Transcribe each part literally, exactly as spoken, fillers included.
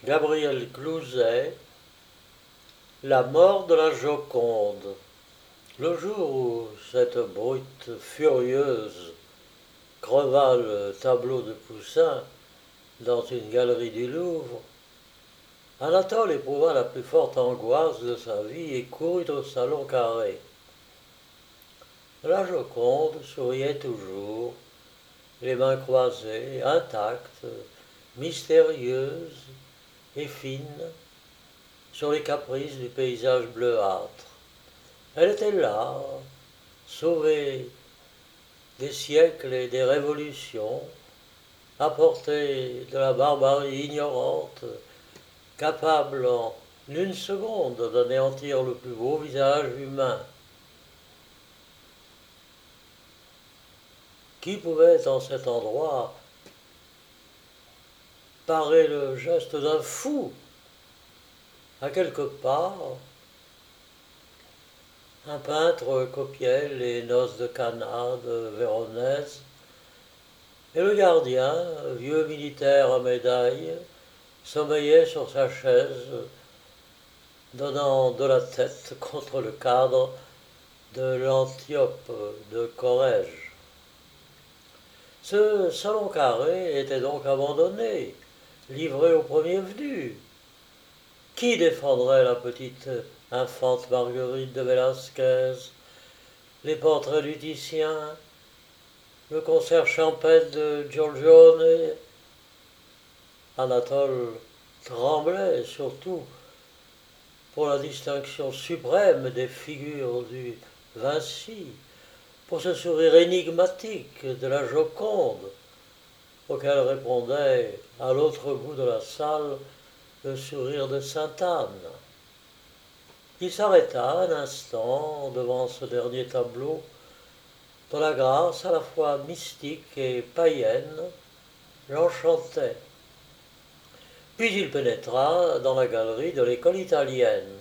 Gabriel Clouzet, La mort de la Joconde. Le jour où cette brute furieuse creva le tableau de Poussin dans une galerie du Louvre, Anatole éprouva la plus forte angoisse de sa vie et courut au salon carré. La Joconde souriait toujours, les mains croisées, intactes, mystérieuse et fine, sur les caprices du paysage bleuâtre. Elle était là, sauvée des siècles et des révolutions, apportée de la barbarie ignorante, capable en une seconde d'anéantir le plus beau visage humain. Qui pouvait en cet endroit parer le geste d'un fou? À quelque part, un peintre copiait les noces de Cana de Véronèse, et le gardien, vieux militaire à médaille, sommeillait sur sa chaise, donnant de la tête contre le cadre de l'Antiope de Corrège. Ce salon carré était donc abandonné, livré au premier venu. Qui défendrait la petite infante Marguerite de Velázquez, les portraits du Titien, le concert champêtre de Giorgione? Anatole tremblait surtout pour la distinction suprême des figures du Vinci, pour ce sourire énigmatique de la Joconde, auquel répondait à l'autre bout de la salle le sourire de Sainte-Anne. Il s'arrêta un instant devant ce dernier tableau, dont la grâce à la fois mystique et païenne l'enchantait. Puis il pénétra dans la galerie de l'école italienne.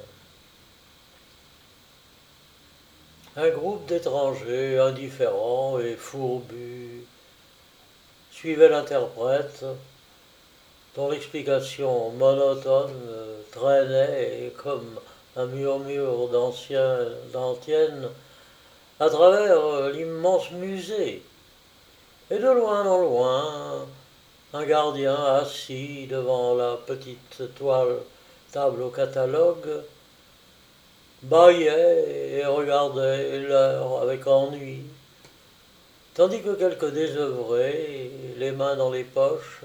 Un groupe d'étrangers indifférents et fourbus suivait l'interprète, dont l'explication monotone traînait comme un murmure d'anciens, d'antiennes à travers l'immense musée. Et de loin en loin, un gardien assis devant la petite toile table au catalogue bâillait et regardait l'heure avec ennui, tandis que quelques désœuvrés, les mains dans les poches,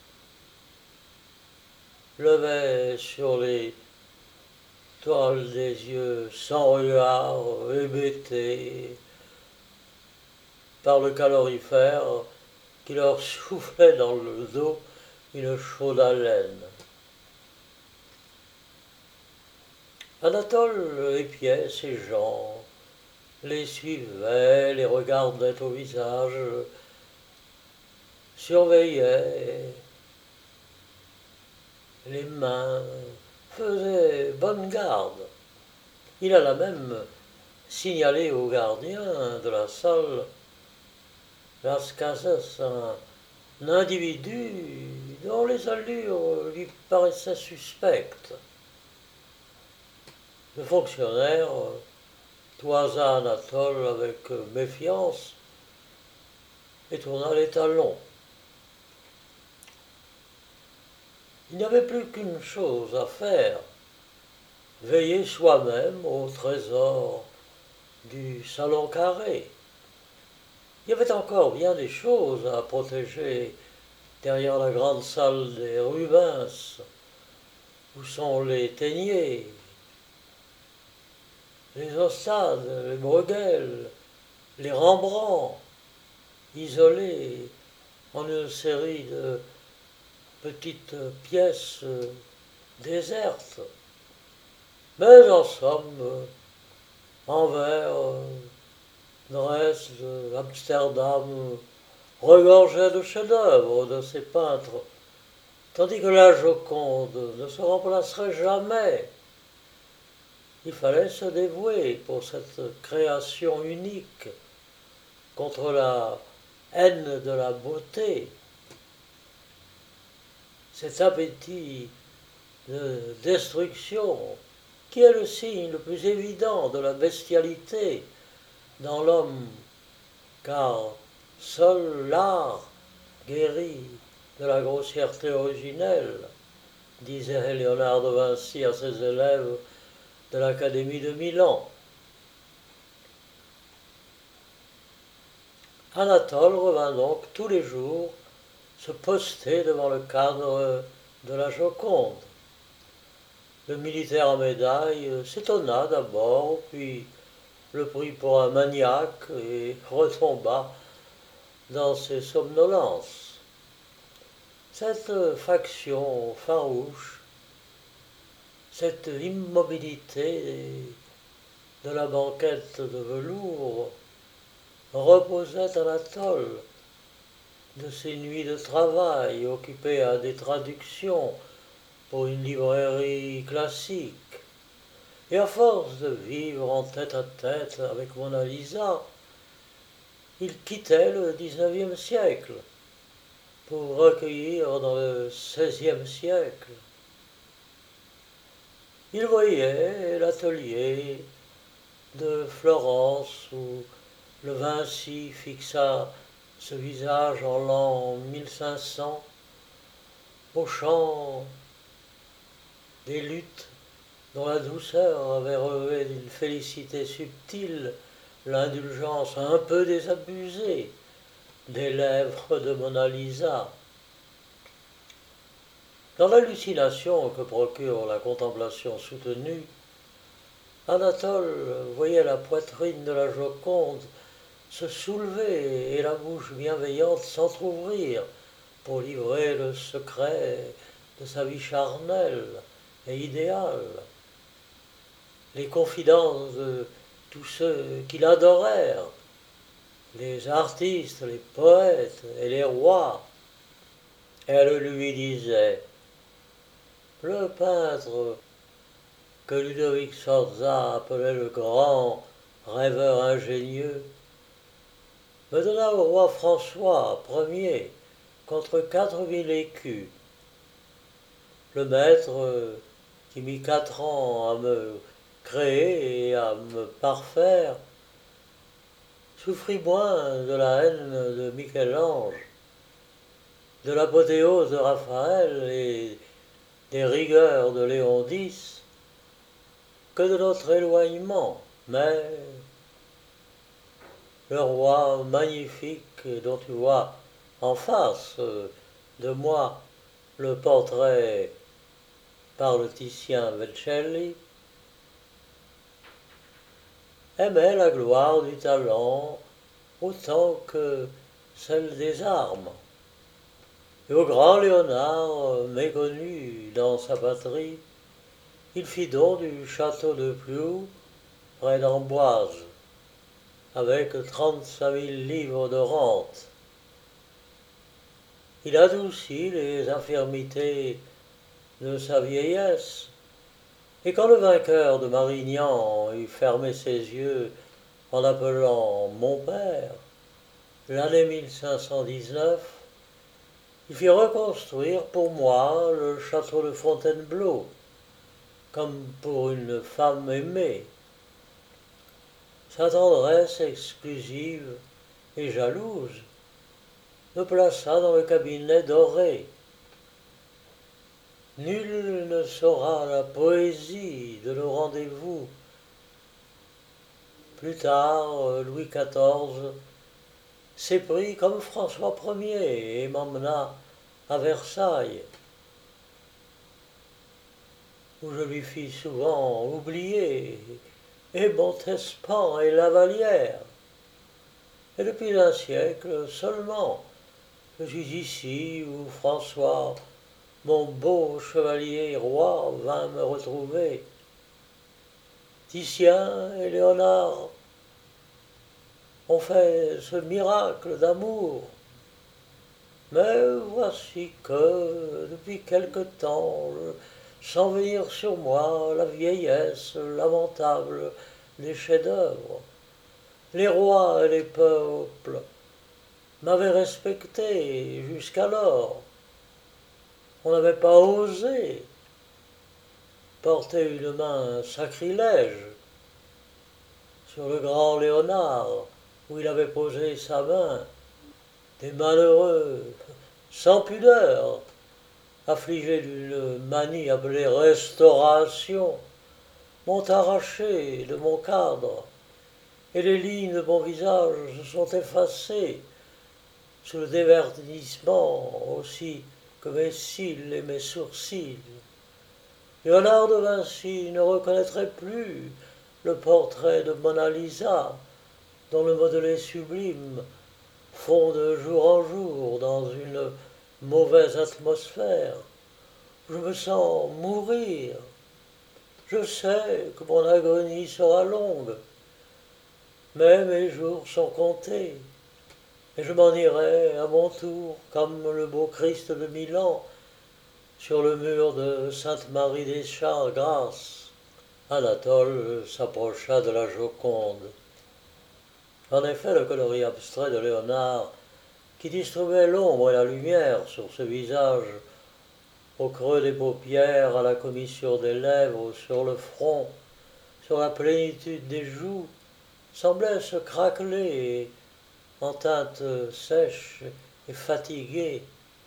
levaient sur les toiles des yeux sans regard, hébétés par le calorifère qui leur soufflait dans le dos une chaude haleine. Anatole épiait ces gens, les suivait, les regardait au visage, surveillait les mains, faisait bonne garde. Il alla même signaler au gardien de la salle Las Casas, un individu dont les allures lui paraissaient suspectes. Le fonctionnaire toisa Anatole avec méfiance et tourna les talons. Il n'y avait plus qu'une chose à faire, veiller soi-même au trésor du salon carré. Il y avait encore bien des choses à protéger derrière la grande salle des Rubens, où sont les Téniers, les Ostades, les Bruegel, les Rembrandt, isolés en une série de petites pièces désertes. Mais en somme, Anvers, Dresde, Amsterdam regorgeaient de chefs-d'œuvre de ces peintres, tandis que la Joconde ne se remplacerait jamais. Il fallait se dévouer pour cette création unique contre la haine de la beauté. Cet appétit de destruction, qui est le signe le plus évident de la bestialité dans l'homme, car seul l'art guérit de la grossièreté originelle, disait Léonard de Vinci à ses élèves de l'Académie de Milan. Anatole revint donc tous les jours se poster devant le cadre de la Joconde. Le militaire à médaille s'étonna d'abord, puis le prit pour un maniaque et retomba dans ses somnolences. Cette faction farouche, cette immobilité de la banquette de velours reposait Anatole de ses nuits de travail occupées à des traductions pour une librairie classique. Et à force de vivre en tête-à-tête avec Mona Lisa, il quittait le dix-neuvième siècle pour recueillir dans le seizième siècle. Il voyait l'atelier de Florence où le Vinci fixa ce visage en l'an mille cinq cents au chant des luttes dont la douceur avait relevé d'une félicité subtile l'indulgence un peu désabusée des lèvres de Mona Lisa. Dans l'hallucination que procure la contemplation soutenue, Anatole voyait la poitrine de la Joconde se soulever et la bouche bienveillante s'entr'ouvrir pour livrer le secret de sa vie charnelle et idéale. Les confidences de tous ceux qui l'adorèrent, les artistes, les poètes et les rois. Elle lui disait, le peintre que Ludovic Sforza appelait le grand rêveur ingénieux, me donna au roi François Ier contre quatre mille écus. Le maître, qui mit quatre ans à me créer et à me parfaire, souffrit moins de la haine de Michel-Ange, de l'apothéose de Raphaël et des rigueurs de Léon X que de notre éloignement. Mais le roi magnifique dont tu vois en face de moi le portrait par le Titien Vercelli, aimait la gloire du talent autant que celle des armes. Et au grand Léonard, méconnu dans sa patrie, il fit don du château de Pliou, près d'Amboise, avec trente-cinq mille livres de rente. Il adoucit les infirmités de sa vieillesse, et quand le vainqueur de Marignan eut fermé ses yeux en appelant mon père, l'année mille cinq cent dix-neuf, il fit reconstruire pour moi le château de Fontainebleau, comme pour une femme aimée. Sa tendresse exclusive et jalouse me plaça dans le cabinet doré. Nul ne saura la poésie de nos rendez-vous. Plus tard, Louis quatorze s'éprit comme François Ier et m'emmena à Versailles, où je lui fis souvent oublier et Montespan et Lavalière. Et depuis un siècle seulement, je suis ici où François, mon beau chevalier roi, vint me retrouver. Titien et Léonard ont fait ce miracle d'amour. Mais voici que, depuis quelque temps, sans venir sur moi la vieillesse lamentable des chefs-d'œuvre, les rois et les peuples m'avaient respecté jusqu'alors. On n'avait pas osé portait une main sacrilège sur le grand Léonard, où il avait posé sa main. Des malheureux, sans pudeur, affligés d'une manie appelée restauration, m'ont arraché de mon cadre, et les lignes de mon visage se sont effacées sous le déverdissement aussi que mes cils et mes sourcils. Léonard de Vinci ne reconnaîtrait plus le portrait de Mona Lisa, dont le modelé sublime fond de jour en jour dans une mauvaise atmosphère. Je me sens mourir. Je sais que mon agonie sera longue, mais mes jours sont comptés, et je m'en irai à mon tour, comme le beau Christ de Milan, sur le mur de Sainte-Marie des Champs, grâce. Anatole s'approcha de la Joconde. En effet, le coloris abstrait de Léonard, qui distribuait l'ombre et la lumière sur ce visage, au creux des paupières, à la commissure des lèvres, sur le front, sur la plénitude des joues, semblait se craqueler en teinte sèche et fatiguée,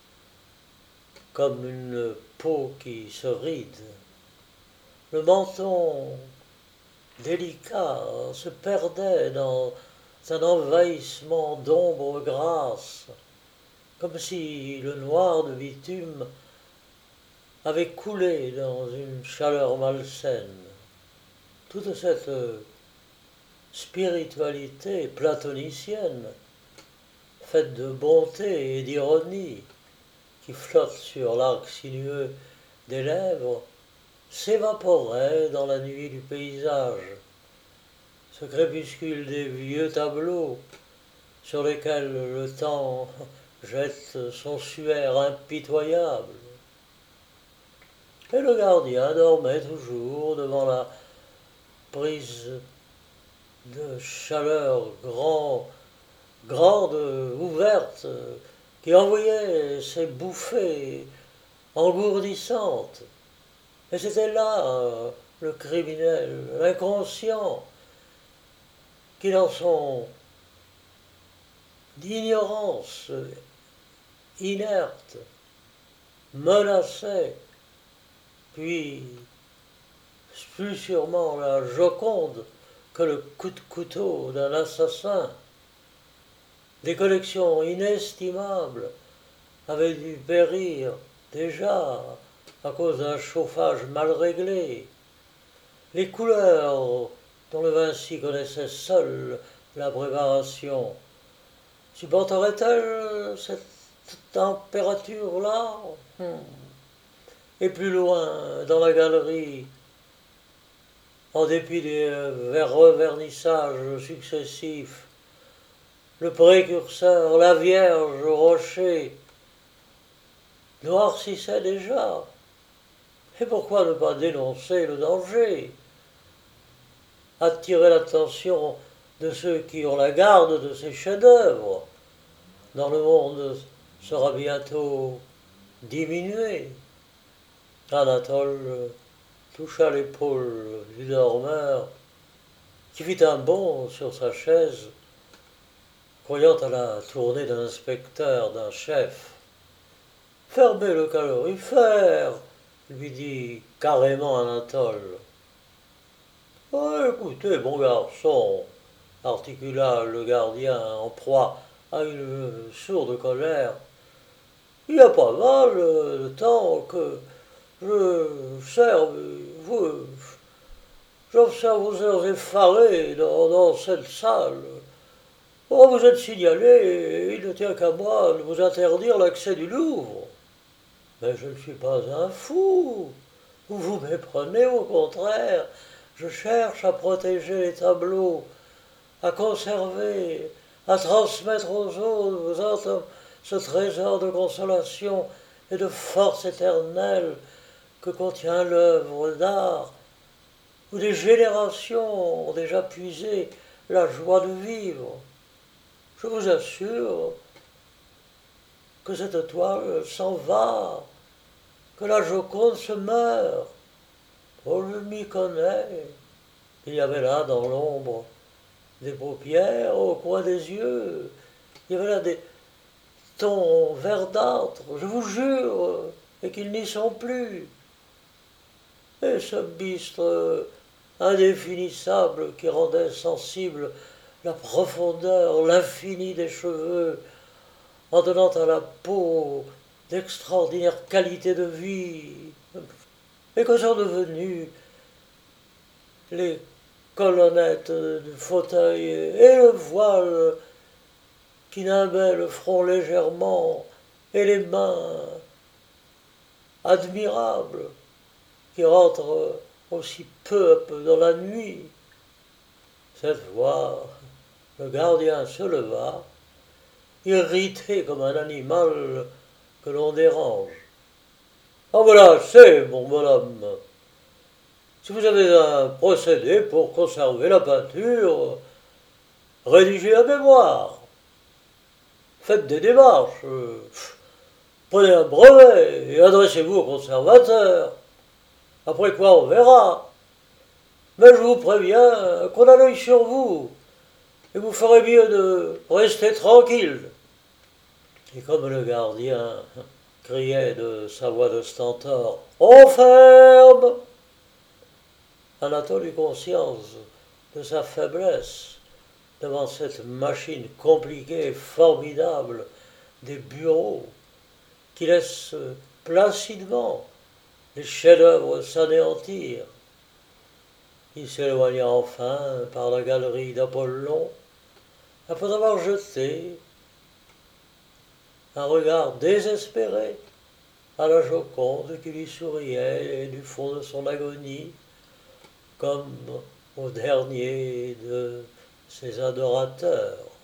comme une peau qui se ride. Le menton délicat se perdait dans un envahissement d'ombres grasses, comme si le noir de bitume avait coulé dans une chaleur malsaine. Toute cette spiritualité platonicienne, faite de bonté et d'ironie, qui flotte sur l'arc sinueux des lèvres, s'évaporait dans la nuit du paysage. Ce crépuscule des vieux tableaux sur lesquels le temps jette son suaire impitoyable. Et le gardien dormait toujours devant la prise de chaleur grand, grande, ouverte, qui envoyait ses bouffées engourdissantes. Et c'était là euh, le criminel, l'inconscient, qui dans son ignorance inerte menaçait, puis plus sûrement la Joconde que le coup de couteau d'un assassin. Des collections inestimables avaient dû périr déjà à cause d'un chauffage mal réglé. Les couleurs dont le Vinci connaissait seul la préparation supporterait-elle cette température-là? hmm. Et plus loin, dans la galerie, en dépit des revernissages successifs, le précurseur, la Vierge au rocher, noircissait déjà. Et pourquoi ne pas dénoncer le danger? Attirer l'attention de ceux qui ont la garde de ces chefs-d'œuvre. Dans le monde sera bientôt diminué. Anatole toucha l'épaule du dormeur, qui fit un bond sur sa chaise, croyant à la tournée d'un inspecteur, d'un chef. « Fermez le calorifère !» lui dit carrément Anatole. « Oh, écoutez, mon garçon !» articula le gardien en proie à une sourde colère. « Il n'y a pas mal de temps que j'observe vous, j'observe vos heures effarées dans, dans cette salle. Oh, vous êtes signalé et il ne tient qu'à moi de vous interdire l'accès du Louvre. Mais je ne suis pas un fou. Vous vous méprenez, au contraire. Je cherche à protéger les tableaux, à conserver, à transmettre aux autres, vous autres, ce trésor de consolation et de force éternelle que contient l'œuvre d'art, où des générations ont déjà puisé la joie de vivre. Je vous assure que cette toile s'en va, que la Joconde se meurt. Oh, je m'y connais. Il y avait là, dans l'ombre, des paupières au coin des yeux. Il y avait là des tons verdâtres, je vous jure, et qu'ils n'y sont plus. Et ce bistre indéfinissable qui rendait sensible la profondeur, l'infini des cheveux, en donnant à la peau d'extraordinaires qualités de vie, et que sont devenues les colonnettes du fauteuil et le voile qui nimbait le front légèrement, et les mains admirables qui rentrent aussi peu à peu dans la nuit. Cette fois, le gardien se leva, irrité comme un animal que l'on dérange. Ah voilà, c'est, mon bonhomme. Si vous avez un procédé pour conserver la peinture, rédigez la mémoire. Faites des démarches. Prenez un brevet et adressez-vous au conservateur. Après quoi, on verra. Mais je vous préviens qu'on a l'œil sur vous. Et vous ferez mieux de rester tranquille. Et comme le gardien criait de sa voix de stentor, « On ferme !» Anatole eut conscience de sa faiblesse devant cette machine compliquée et formidable des bureaux qui laissent placidement les chefs-d'œuvre s'anéantir. Il s'éloigna enfin par la galerie d'Apollon, après avoir jeté un regard désespéré à la Joconde qui lui souriait du fond de son agonie, comme au dernier de ses adorateurs.